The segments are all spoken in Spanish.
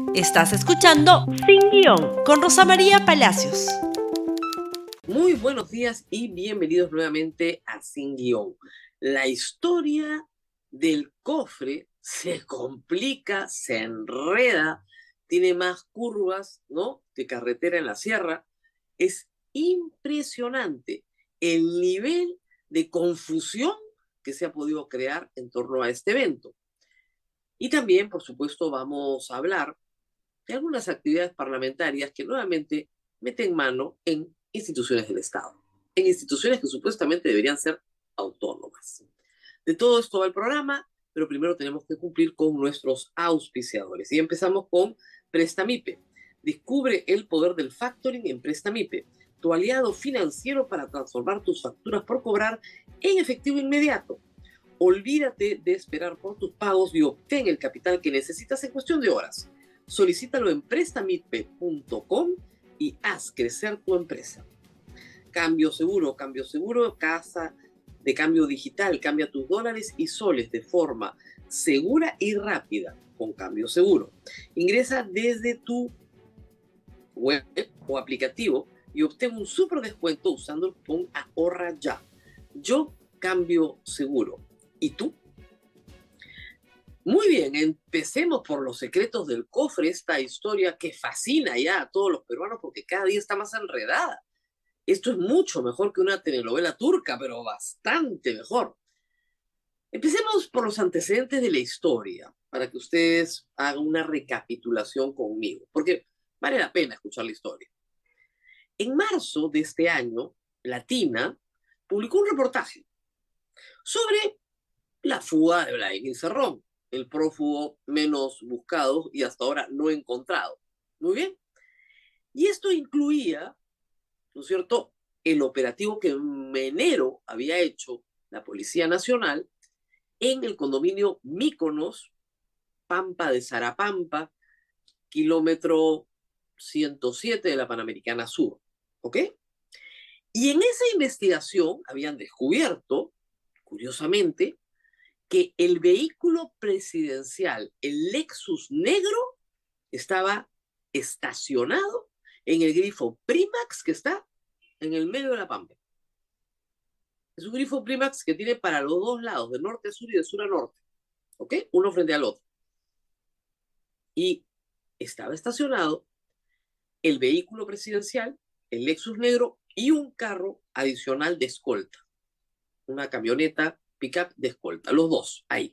Estás escuchando Sin Guión con Rosa María Palacios. Muy buenos días y bienvenidos nuevamente a Sin Guión. La historia del cofre se complica, se enreda, tiene más curvas, ¿no?, que carretera en la sierra. Es impresionante el nivel de confusión que se ha podido crear en torno a este evento. Y también, por supuesto, vamos a hablar de algunas actividades parlamentarias que nuevamente meten mano en instituciones del Estado, en instituciones que supuestamente deberían ser autónomas. De todo esto va el programa, pero primero tenemos que cumplir con nuestros auspiciadores. Y empezamos con Prestamipe. Descubre el poder del factoring en Prestamipe, tu aliado financiero para transformar tus facturas por cobrar en efectivo inmediato. Olvídate de esperar por tus pagos y obtén el capital que necesitas en cuestión de horas. Solicítalo en prestamipe.com y haz crecer tu empresa. Cambio Seguro, casa de cambio digital. Cambia tus dólares y soles de forma segura y rápida con Cambio Seguro. Ingresa desde tu web o aplicativo y obtén un súper descuento usando el cupón Ahorra Ya. Yo Cambio Seguro. ¿Y tú? Muy bien, empecemos por los secretos del cofre, esta historia que fascina ya a todos los peruanos porque cada día está más enredada. Esto es mucho mejor que una telenovela turca, pero bastante mejor. Empecemos por los antecedentes de la historia, para que ustedes hagan una recapitulación conmigo, porque vale la pena escuchar la historia. En marzo de este año, Latina publicó un reportaje sobre la fuga de Vladimir Cerrón, el prófugo menos buscado y hasta ahora no encontrado. Muy bien. Y esto incluía, ¿no es cierto?, el operativo que en enero había hecho la Policía Nacional en el condominio Míconos, Pampa de Sarapampa, kilómetro 107 de la Panamericana Sur. ¿Ok? Y en esa investigación habían descubierto, curiosamente, que el vehículo presidencial, el Lexus negro, estaba estacionado en el grifo Primax que está en el medio de la Pampa. Es un grifo Primax que tiene para los dos lados, de norte a sur y de sur a norte, ¿ok? Uno frente al otro. Y estaba estacionado el vehículo presidencial, el Lexus negro y un carro adicional de escolta, una camioneta pick-up de escolta, los dos ahí.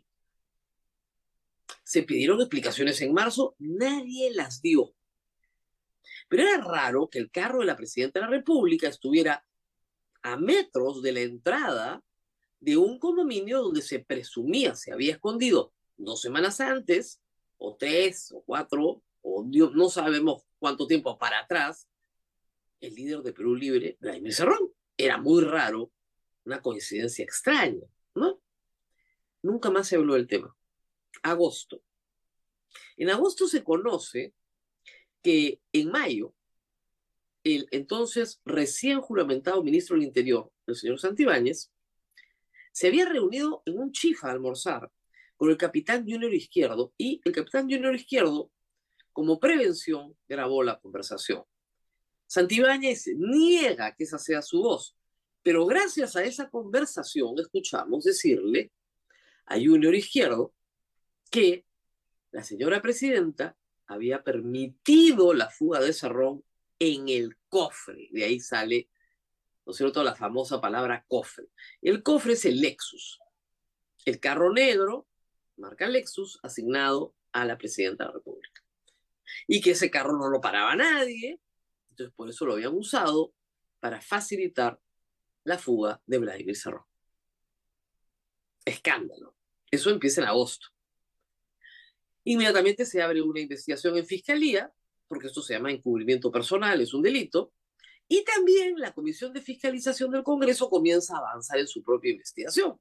Se pidieron explicaciones en marzo, nadie las dio. Pero era raro que el carro de la presidenta de la República estuviera a metros de la entrada de un condominio donde se presumía se había escondido 2 semanas antes, o 3, o 4, o Dios, no sabemos cuánto tiempo para atrás, el líder de Perú Libre, Vladimir Cerrón. Era muy raro, una coincidencia extraña, ¿no? Nunca más se habló del tema. Agosto. En agosto se conoce que en mayo, el entonces recién juramentado ministro del Interior, el señor Santibáñez, se había reunido en un chifa a almorzar con el capitán Junior Izquierdo, y el capitán Junior Izquierdo, como prevención, grabó la conversación. Santibáñez niega que esa sea su voz, pero gracias a esa conversación escuchamos decirle a Junior Izquierdo que la señora presidenta había permitido la fuga de Cerrón en el cofre. De ahí sale, ¿no es cierto?, la famosa palabra cofre. El cofre es el Lexus. El carro negro, marca Lexus, asignado a la presidenta de la República. Y que ese carro no lo paraba nadie, entonces por eso lo habían usado para facilitar la fuga de Vladimir Cerrón. Escándalo. Eso empieza en agosto. Inmediatamente se abre una investigación en fiscalía, porque esto se llama encubrimiento personal, es un delito, y también la Comisión de Fiscalización del Congreso comienza a avanzar en su propia investigación.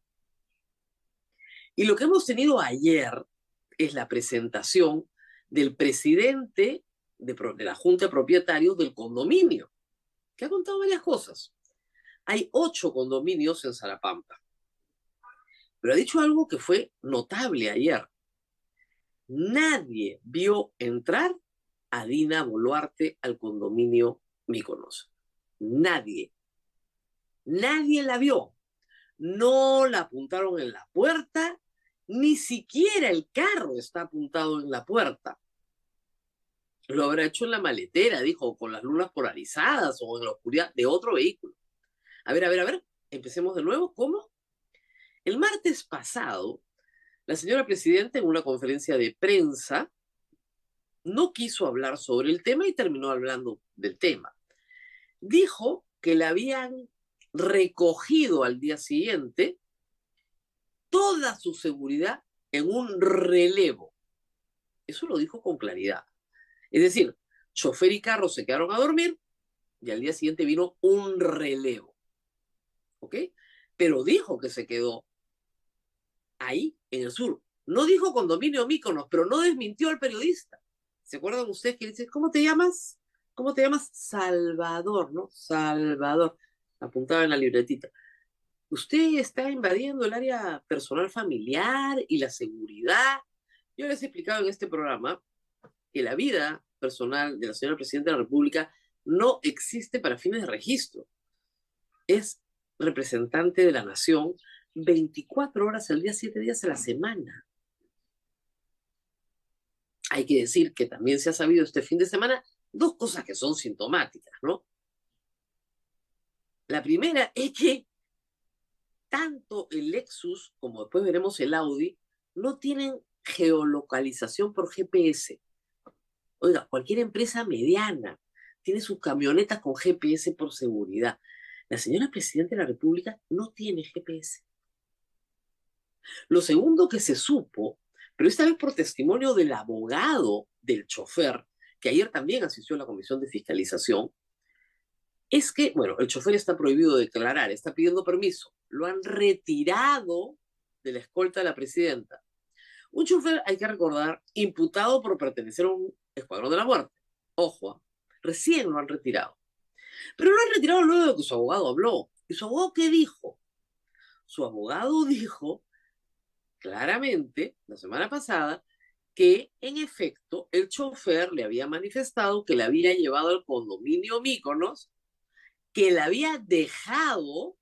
Y lo que hemos tenido ayer es la presentación del presidente de la Junta de Propietarios del condominio, que ha contado varias cosas. Hay 8 condominios en Sarapampa, pero ha dicho algo que fue notable ayer. Nadie vio entrar a Dina Boluarte al condominio Mykonos. Nadie la vio. No la apuntaron en la puerta, ni siquiera el carro está apuntado en la puerta. Lo habrá hecho en la maletera, dijo, con las lunas polarizadas o en la oscuridad de otro vehículo. A ver, empecemos de nuevo. ¿Cómo? El martes pasado, la señora presidenta en una conferencia de prensa no quiso hablar sobre el tema y terminó hablando del tema. Dijo que la habían recogido al día siguiente toda su seguridad en un relevo. Eso lo dijo con claridad. Es decir, chofer y carro se quedaron a dormir y al día siguiente vino un relevo. ¿Ok? Pero dijo que se quedó ahí, en el sur. No dijo condominio Mykonos, pero no desmintió al periodista. ¿Se acuerdan ustedes que dice, ¿cómo te llamas? ¿Cómo te llamas? Salvador, ¿no? Salvador. Apuntaba en la libretita. Usted está invadiendo el área personal familiar y la seguridad. Yo les he explicado en este programa que la vida personal de la señora Presidenta de la República no existe para fines de registro. Es representante de la nación 24 horas al día, 7 días a la semana. Hay que decir que también se ha sabido este fin de semana dos cosas que son sintomáticas, ¿no? La primera es que tanto el Lexus como después veremos el Audi no tienen geolocalización por GPS. Oiga, cualquier empresa mediana tiene sus camionetas con GPS por seguridad. La señora Presidenta de la República no tiene GPS. Lo segundo que se supo, pero esta vez por testimonio del abogado del chofer, que ayer también asistió a la Comisión de Fiscalización, es que, bueno, el chofer está prohibido de declarar, está pidiendo permiso. Lo han retirado de la escolta de la presidenta. Un chofer, hay que recordar, imputado por pertenecer a un escuadrón de la muerte. Ojo, recién lo han retirado. Pero lo han retirado luego de que su abogado habló. ¿Y su abogado qué dijo? Su abogado dijo claramente, la semana pasada, que en efecto el chofer le había manifestado que le había llevado al condominio Mykonos, que la había dejado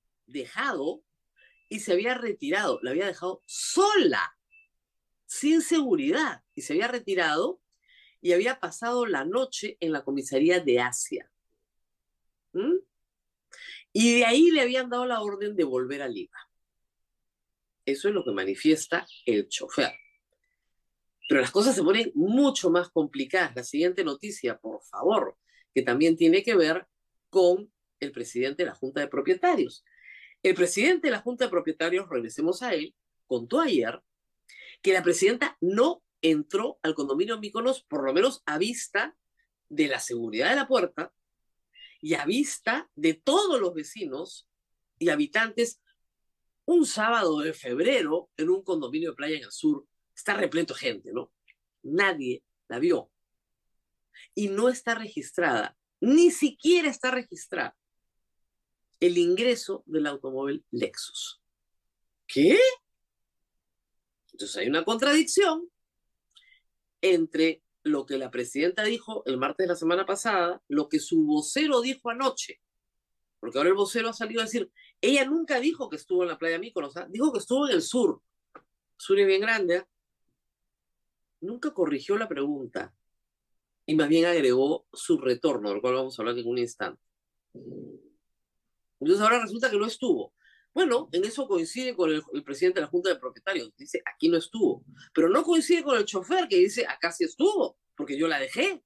y se había retirado, la había dejado sola, sin seguridad, y se había retirado y había pasado la noche en la comisaría de Asia. ¿Mm? Y de ahí le habían dado la orden de volver a Lima. Eso es lo que manifiesta el chofer. Pero las cosas se ponen mucho más complicadas. La siguiente noticia, por favor, que también tiene que ver con el presidente de la Junta de Propietarios. El presidente de la Junta de Propietarios, regresemos a él, contó ayer que la presidenta no entró al condominio Mykonos, por lo menos a vista de la seguridad de la puerta y a vista de todos los vecinos y habitantes un sábado de febrero en un condominio de playa en el sur. Está repleto de gente, ¿no? Nadie la vio. Y no está registrada, ni siquiera está registrada el ingreso del automóvil Lexus. ¿Qué? Entonces hay una contradicción entre lo que la presidenta dijo el martes de la semana pasada, lo que su vocero dijo anoche, porque ahora el vocero ha salido a decir, ella nunca dijo que estuvo en la playa Mykonos, ¿eh? Dijo que estuvo en el sur. El sur es bien grande, ¿eh? Nunca corrigió la pregunta y más bien agregó su retorno, del cual vamos a hablar en un instante. Entonces ahora resulta que no estuvo. Bueno, en eso coincide con el presidente de la Junta de Propietarios. Dice, aquí no estuvo. Pero no coincide con el chofer que dice, acá sí estuvo, porque yo la dejé.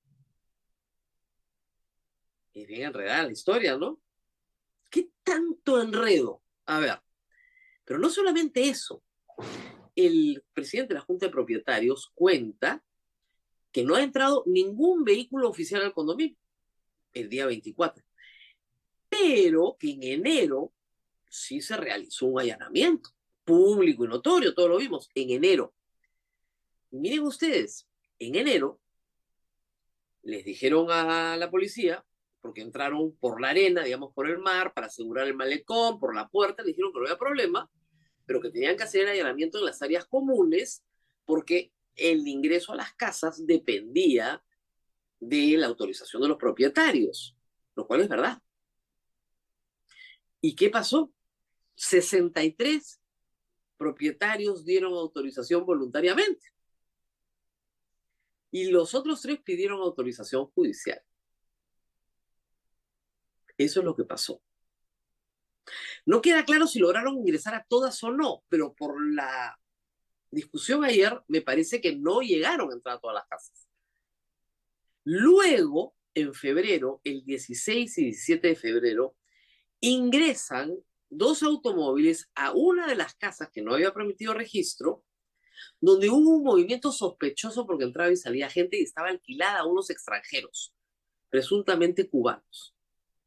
Es bien enredada la historia, ¿no? ¿Qué tanto enredo? A ver, pero no solamente eso. El presidente de la Junta de Propietarios cuenta que no ha entrado ningún vehículo oficial al condominio el día 24, pero que en enero sí se realizó un allanamiento público y notorio, todos lo vimos, en enero. Y miren ustedes, en enero les dijeron a la policía, porque entraron por la arena, digamos, por el mar, para asegurar el malecón, por la puerta, le dijeron que no había problema, pero que tenían que hacer el allanamiento en las áreas comunes, porque el ingreso a las casas dependía de la autorización de los propietarios, lo cual es verdad. ¿Y qué pasó? 63 propietarios dieron autorización voluntariamente y los otros 3 pidieron autorización judicial. Eso es lo que pasó. No queda claro si lograron ingresar a todas o no, pero por la discusión ayer me parece que no llegaron a entrar a todas las casas. Luego, en febrero, el 16 y 17 de febrero, ingresan 2 automóviles a una de las casas que no había permitido registro, donde hubo un movimiento sospechoso porque entraba y salía gente y estaba alquilada a unos extranjeros, presuntamente cubanos.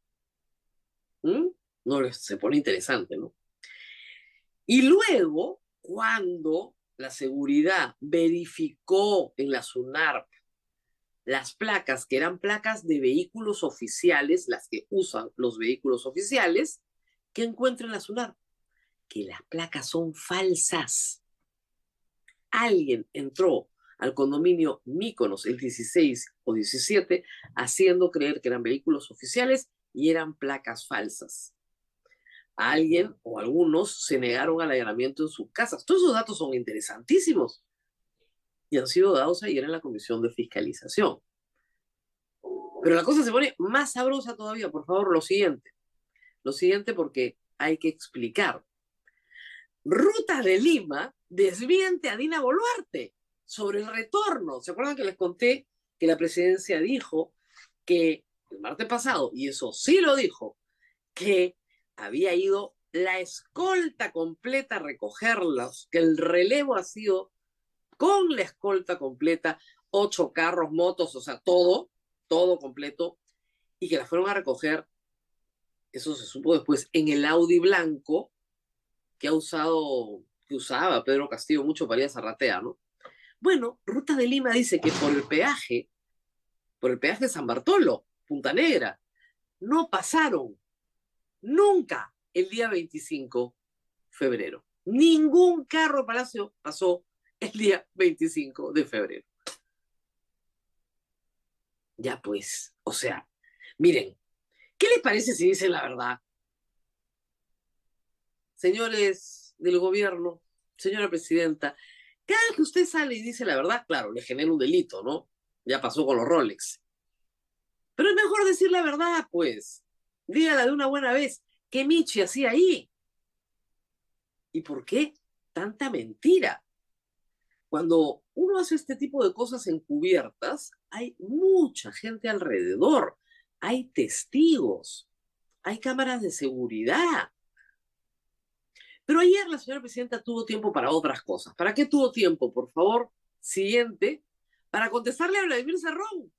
No, se pone interesante, ¿no? Y luego, cuando la seguridad verificó en la SUNARP las placas, que eran placas de vehículos oficiales, las que usan los vehículos oficiales, ¿qué encuentran en la SUNARP? Que las placas son falsas. Alguien entró al condominio Míconos el 16 o 17 haciendo creer que eran vehículos oficiales y eran placas falsas. Alguien o algunos se negaron al allanamiento en sus casas. Todos esos datos son interesantísimos y han sido dados ayer en la Comisión de Fiscalización. Pero la cosa se pone más sabrosa todavía. Por favor, lo siguiente porque hay que explicar. Ruta de Lima desmiente a Dina Boluarte sobre el retorno. ¿Se acuerdan que les conté que la presidencia dijo que el martes pasado, y eso sí lo dijo, que había ido la escolta completa a recogerlos, que el relevo ha sido con la escolta completa, 8 carros, motos, o sea, todo completo, y que la fueron a recoger, eso se supo después, en el Audi blanco que usaba Pedro Castillo mucho para ir a Zarratea, ¿no? Bueno, Ruta de Lima dice que por el peaje de San Bartolo, Punta Negra, no pasaron nunca el día 25 de febrero. Ningún carro Palacio pasó el día 25 de febrero. Ya pues, o sea, miren, ¿qué les parece si dicen la verdad? Señores del gobierno, señora presidenta, cada vez que usted sale y dice la verdad, claro, le genera un delito, ¿no? Ya pasó con los Rolex. Pero es mejor decir la verdad, pues. Dígala de una buena vez. ¿Qué Michi hacía ahí? ¿Y por qué tanta mentira? Cuando uno hace este tipo de cosas encubiertas, hay mucha gente alrededor, hay testigos, hay cámaras de seguridad. Pero ayer la señora presidenta tuvo tiempo para otras cosas. ¿Para qué tuvo tiempo? Por favor, siguiente, para contestarle a Vladimir Cerrón.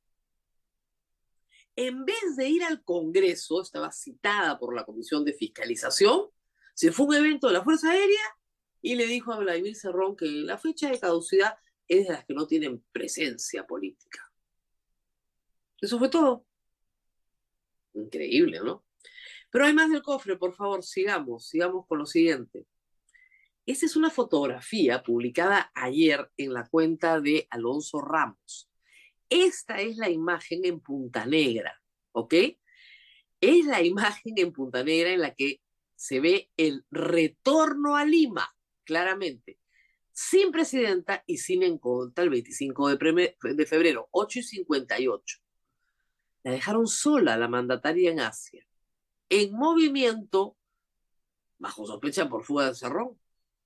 En vez de ir al Congreso, estaba citada por la Comisión de Fiscalización, se fue a un evento de la Fuerza Aérea y le dijo a Vladimir Cerrón que la fecha de caducidad es de las que no tienen presencia política. Eso fue todo. Increíble, ¿no? Pero hay más del cofre, por favor, sigamos con lo siguiente. Esta es una fotografía publicada ayer en la cuenta de Alonso Ramos. Esta es la imagen en Punta Negra, ¿ok? Es la imagen en Punta Negra en la que se ve el retorno a Lima, claramente, sin presidenta y sin escolta el 25 de febrero, 8:58. La dejaron sola la mandataria en Asia, en movimiento, bajo sospecha por fuga de Cerrón.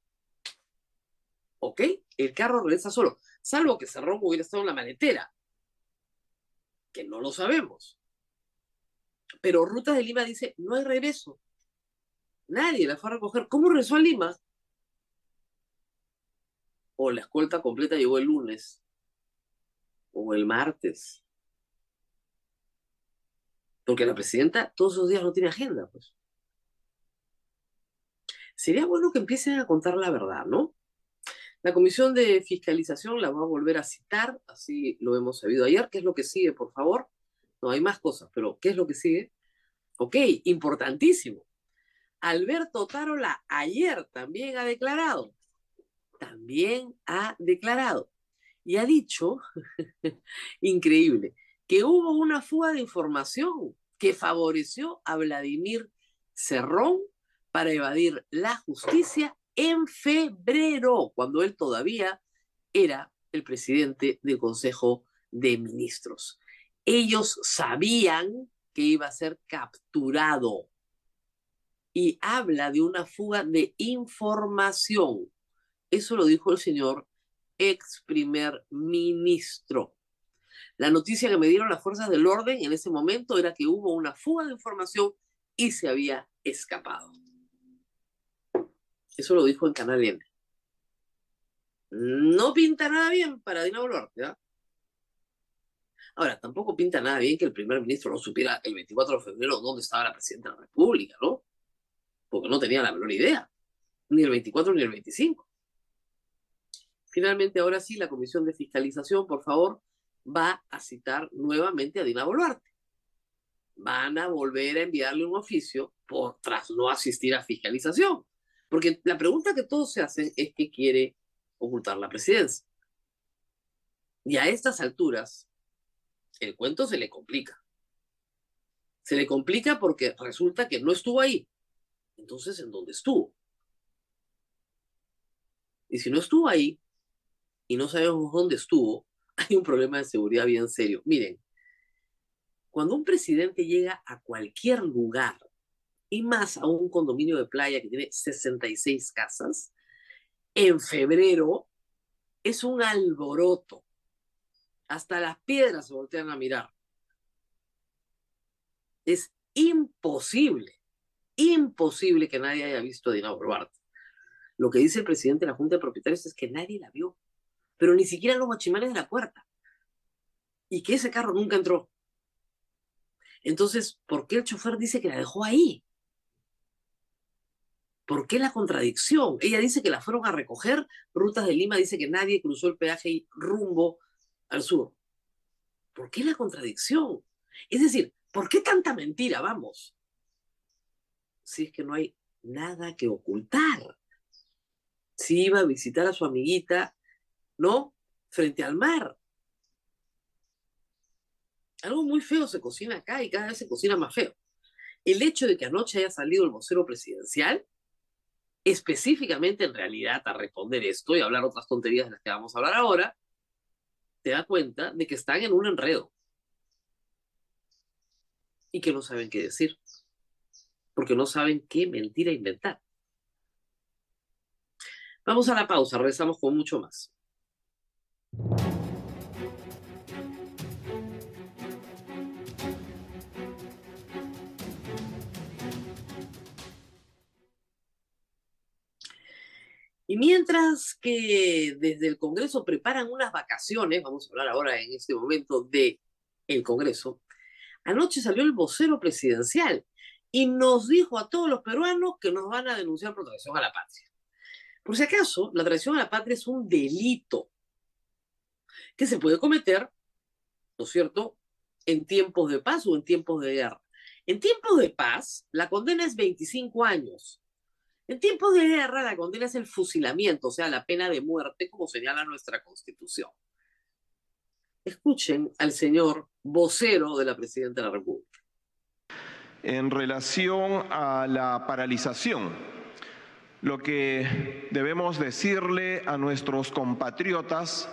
¿Ok? El carro regresa solo, salvo que Cerrón hubiera estado en la maletera, que no lo sabemos. Pero Rutas de Lima dice, no hay regreso. Nadie la fue a recoger. ¿Cómo regresó a Lima? O la escolta completa llegó el lunes. O el martes. Porque la presidenta todos esos días no tiene agenda, pues. Sería bueno que empiecen a contar la verdad, ¿no? La Comisión de Fiscalización la va a volver a citar, así lo hemos sabido ayer. ¿Qué es lo que sigue, por favor? No, hay más cosas, pero ¿qué es lo que sigue? Ok, importantísimo. Alberto Tarola ayer también ha declarado y ha dicho, increíble, que hubo una fuga de información que favoreció a Vladimir Cerrón para evadir la justicia en febrero, cuando él todavía era el presidente del Consejo de Ministros. Ellos sabían que iba a ser capturado y habla de una fuga de información. Eso lo dijo el señor ex primer ministro. La noticia que me dieron las fuerzas del orden en ese momento era que hubo una fuga de información y se había escapado. Eso lo dijo en Canal N. No pinta nada bien para Dina Boluarte, ¿eh? Ahora, tampoco pinta nada bien que el primer ministro no supiera el 24 de febrero dónde estaba la presidenta de la República, ¿no? Porque no tenía la menor idea, ni el 24 ni el 25. Finalmente, ahora sí, la Comisión de Fiscalización, por favor, va a citar nuevamente a Dina Boluarte. Van a volver a enviarle un oficio tras no asistir a fiscalización. Porque la pregunta que todos se hacen es que quiere ocultar la presidencia. Y a estas alturas, el cuento se le complica. Se le complica porque resulta que no estuvo ahí. Entonces, ¿en dónde estuvo? Y si no estuvo ahí y no sabemos dónde estuvo, hay un problema de seguridad bien serio. Miren, cuando un presidente llega a cualquier lugar, y más a un condominio de playa que tiene 66 casas, en febrero es un alboroto. Hasta las piedras se voltean a mirar. Es imposible que nadie haya visto a Dina Boluarte. Lo que dice el presidente de la Junta de Propietarios es que nadie la vio, pero ni siquiera los guachimanes de la puerta. Y que ese carro nunca entró. Entonces, ¿por qué el chofer dice que la dejó ahí? ¿Por qué la contradicción? Ella dice que la fueron a recoger, Rutas de Lima dice que nadie cruzó el peaje y rumbo al sur. ¿Por qué la contradicción? Es decir, ¿por qué tanta mentira? Vamos. Si es que no hay nada que ocultar. Si iba a visitar a su amiguita, ¿no? Frente al mar. Algo muy feo se cocina acá y cada vez se cocina más feo. El hecho de que anoche haya salido el vocero presidencial, específicamente en realidad a responder esto y hablar otras tonterías de las que vamos a hablar ahora, te da cuenta de que están en un enredo y que no saben qué decir, porque no saben qué mentira inventar. Vamos a la pausa, regresamos con mucho más. Y mientras que desde el Congreso preparan unas vacaciones, vamos a hablar ahora en este momento del Congreso, anoche salió el vocero presidencial y nos dijo a todos los peruanos que nos van a denunciar por traición a la patria. Por si acaso, la traición a la patria es un delito que se puede cometer, ¿no es cierto?, en tiempos de paz o en tiempos de guerra. En tiempos de paz, la condena es 25 años. En tiempos de guerra, la condena es el fusilamiento, o sea, la pena de muerte, como señala nuestra Constitución. Escuchen al señor vocero de la Presidenta de la República. En relación a la paralización, lo que debemos decirle a nuestros compatriotas,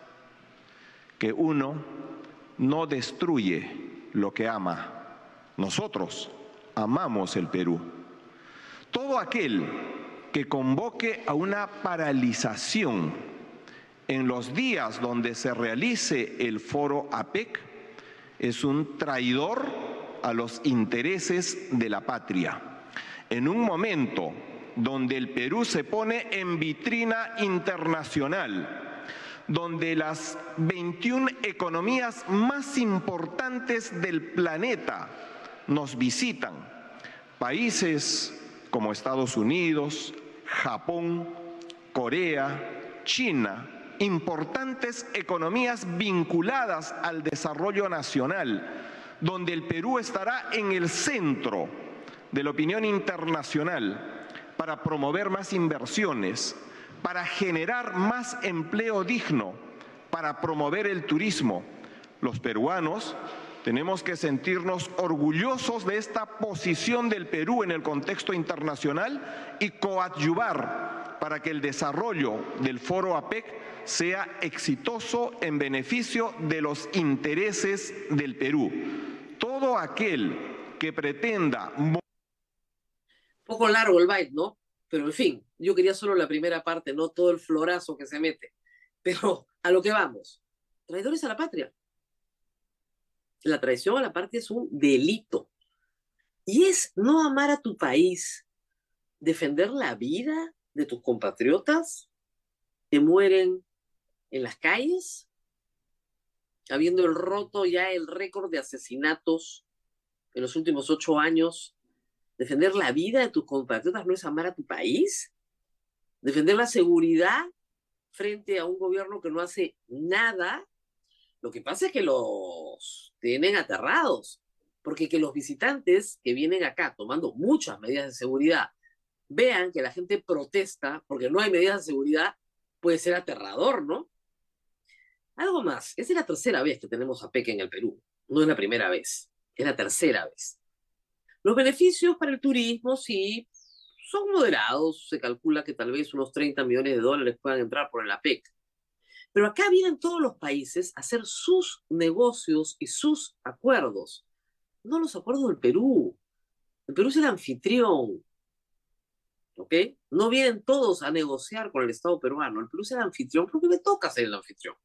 que uno no destruye lo que ama. Nosotros amamos el Perú. Todo aquel que convoque a una paralización en los días donde se realice el foro APEC es un traidor a los intereses de la patria. En un momento donde el Perú se pone en vitrina internacional, donde las 21 economías más importantes del planeta nos visitan, países como Estados Unidos, Japón, Corea, China, importantes economías vinculadas al desarrollo nacional, donde el Perú estará en el centro de la opinión internacional para promover más inversiones, para generar más empleo digno, para promover el turismo. Los peruanos tenemos que sentirnos orgullosos de esta posición del Perú en el contexto internacional y coadyuvar para que el desarrollo del Foro APEC sea exitoso en beneficio de los intereses del Perú. Todo aquel que pretenda... Poco largo el byte, ¿no? Pero en fin, yo quería solo la primera parte, no todo el florazo que se mete. Pero a lo que vamos. Traidores a la patria. La traición a la patria es un delito. Y es no amar a tu país, defender la vida de tus compatriotas que mueren en las calles, habiendo roto ya el récord de asesinatos en los últimos 8 años. Defender la vida de tus compatriotas no es amar a tu país. Defender la seguridad frente a un gobierno que no hace nada. Lo que pasa es que los tienen aterrados, porque que los visitantes que vienen acá tomando muchas medidas de seguridad vean que la gente protesta porque no hay medidas de seguridad, puede ser aterrador, ¿no? Algo más, esta es la tercera vez que tenemos APEC en el Perú, no es la primera vez, es la tercera vez. Los beneficios para el turismo sí son moderados, se calcula que tal vez unos 30 millones de dólares puedan entrar por el APEC. Pero acá vienen todos los países a hacer sus negocios y sus acuerdos, no los acuerdos del Perú. El Perú es el anfitrión, ¿ok? No vienen todos a negociar con el Estado peruano, el Perú es el anfitrión porque le toca ser el anfitrión.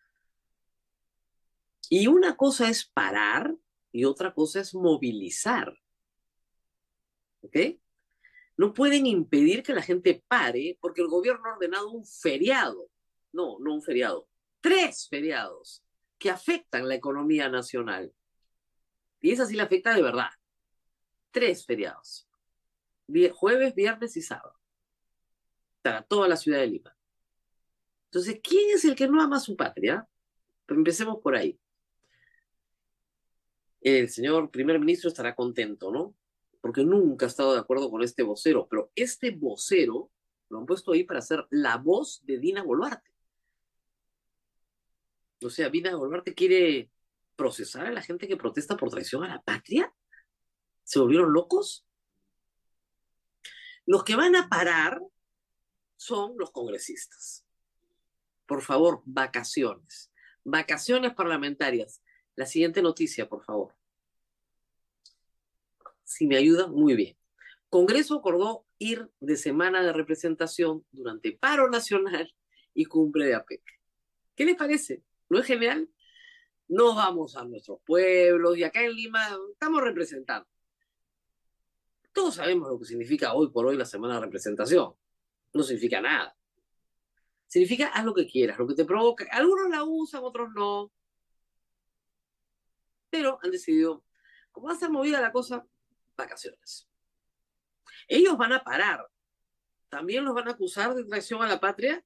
Y una cosa es parar y otra cosa es movilizar, ¿ok? No pueden impedir que la gente pare porque el gobierno ha ordenado un feriado. No un feriado. 3 feriados que afectan la economía nacional. Y esa sí la afecta de verdad. 3 feriados. Jueves, viernes y sábado. Para toda la ciudad de Lima. Entonces, ¿quién es el que no ama a su patria? Pero empecemos por ahí. El señor primer ministro estará contento, ¿no? Porque nunca ha estado de acuerdo con este vocero, pero este vocero lo han puesto ahí para ser la voz de Dina Boluarte. O sea, Dina Boluarte quiere procesar a la gente que protesta por traición a la patria. ¿Se volvieron locos? Los que van a parar son los congresistas. Por favor, vacaciones. Vacaciones parlamentarias. La siguiente noticia, por favor. Si me ayudan, muy bien. Congreso acordó ir de semana de representación durante paro nacional y cumbre de APEC. ¿Qué les parece? ¿No es genial? Nos vamos a nuestros pueblos y acá en Lima estamos representando. Todos sabemos lo que significa hoy por hoy la semana de representación. No significa nada. Significa haz lo que quieras, lo que te provoca. Algunos la usan, otros no. Pero han decidido, como va a ser movida la cosa, vacaciones. Ellos van a parar. ¿También los van a acusar de traición a la patria?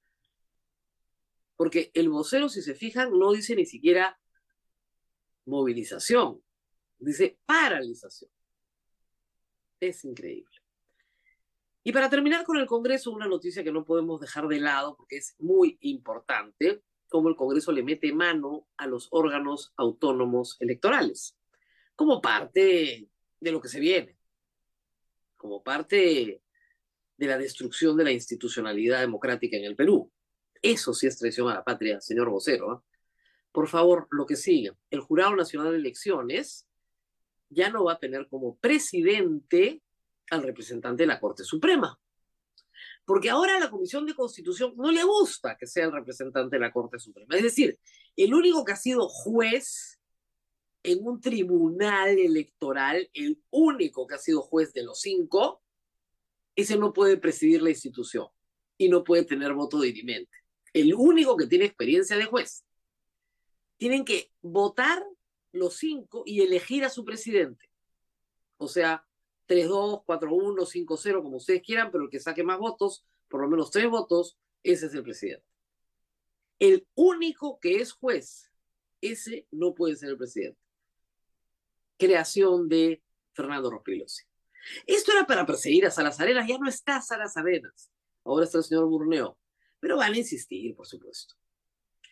Porque el vocero, si se fijan, no dice ni siquiera movilización. Dice paralización. Es increíble. Y para terminar con el Congreso, una noticia que no podemos dejar de lado porque es muy importante, cómo el Congreso le mete mano a los órganos autónomos electorales, como parte de lo que se viene, como parte de la destrucción de la institucionalidad democrática en el Perú. Eso sí es traición a la patria, señor vocero, ¿eh? Por favor, lo que sigue. El Jurado Nacional de Elecciones ya no va a tener como presidente al representante de la Corte Suprema. Porque ahora a la Comisión de Constitución no le gusta que sea el representante de la Corte Suprema. Es decir, el único que ha sido juez en un tribunal electoral, el único que ha sido juez de los 5, ese no puede presidir la institución y no puede tener voto dirimente. El único que tiene experiencia de juez. Tienen que votar los 5 y elegir a su presidente. O sea, 3-2, 4-1, 5-0, como ustedes quieran, pero el que saque más votos, por lo menos 3 votos, ese es el presidente. El único que es juez, ese no puede ser el presidente. Creación de Fernando Rospigliosi. Esto era para perseguir a Salas Arenas, ya no está Salas Arenas, ahora está el señor Burneo, pero van a insistir, por supuesto.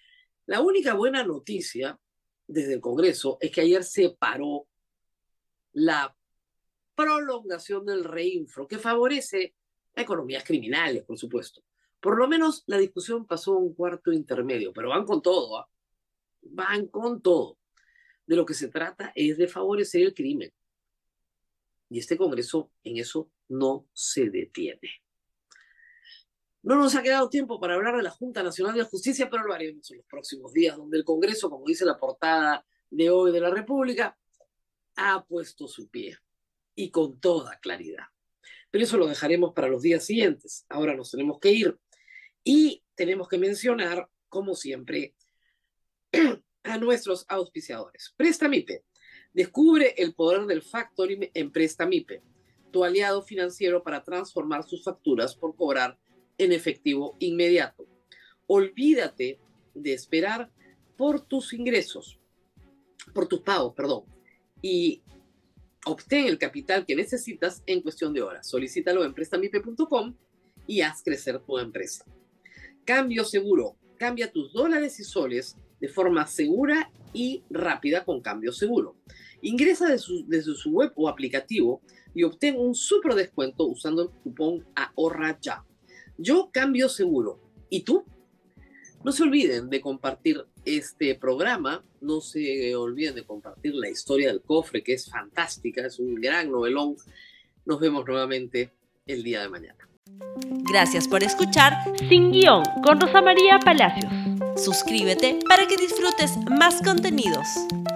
La única buena noticia desde el Congreso es que ayer se paró la prolongación del reinfro, que favorece a economías criminales, por supuesto. Por lo menos la discusión pasó a un cuarto intermedio, pero van con todo, ¿eh? Van con todo. De lo que se trata es de favorecer el crimen. Y este Congreso en eso no se detiene. No nos ha quedado tiempo para hablar de la Junta Nacional de Justicia, pero lo haremos en los próximos días, donde el Congreso, como dice la portada de hoy de la República, ha puesto su pie, y con toda claridad. Pero eso lo dejaremos para los días siguientes. Ahora nos tenemos que ir. Y tenemos que mencionar, como siempre, a nuestros auspiciadores. Prestamipe. Descubre el poder del factoring en Prestamipe, tu aliado financiero para transformar sus facturas por cobrar en efectivo inmediato. Olvídate de esperar por tus ingresos, por tus pagos, y obtén el capital que necesitas en cuestión de horas. Solicítalo en prestamipe.com y haz crecer tu empresa. Cambio Seguro. Cambia tus dólares y soles de forma segura y rápida con Cambio Seguro. Ingresa desde su web o aplicativo y obtén un súper descuento usando el cupón Ahorra Ya. Yo Cambio Seguro. ¿Y tú? No se olviden de compartir este programa, no se olviden de compartir la historia del cofre, que es fantástica, es un gran novelón. Nos vemos nuevamente el día de mañana. Gracias por escuchar Sin Guión con Rosa María Palacios. Suscríbete para que disfrutes más contenidos.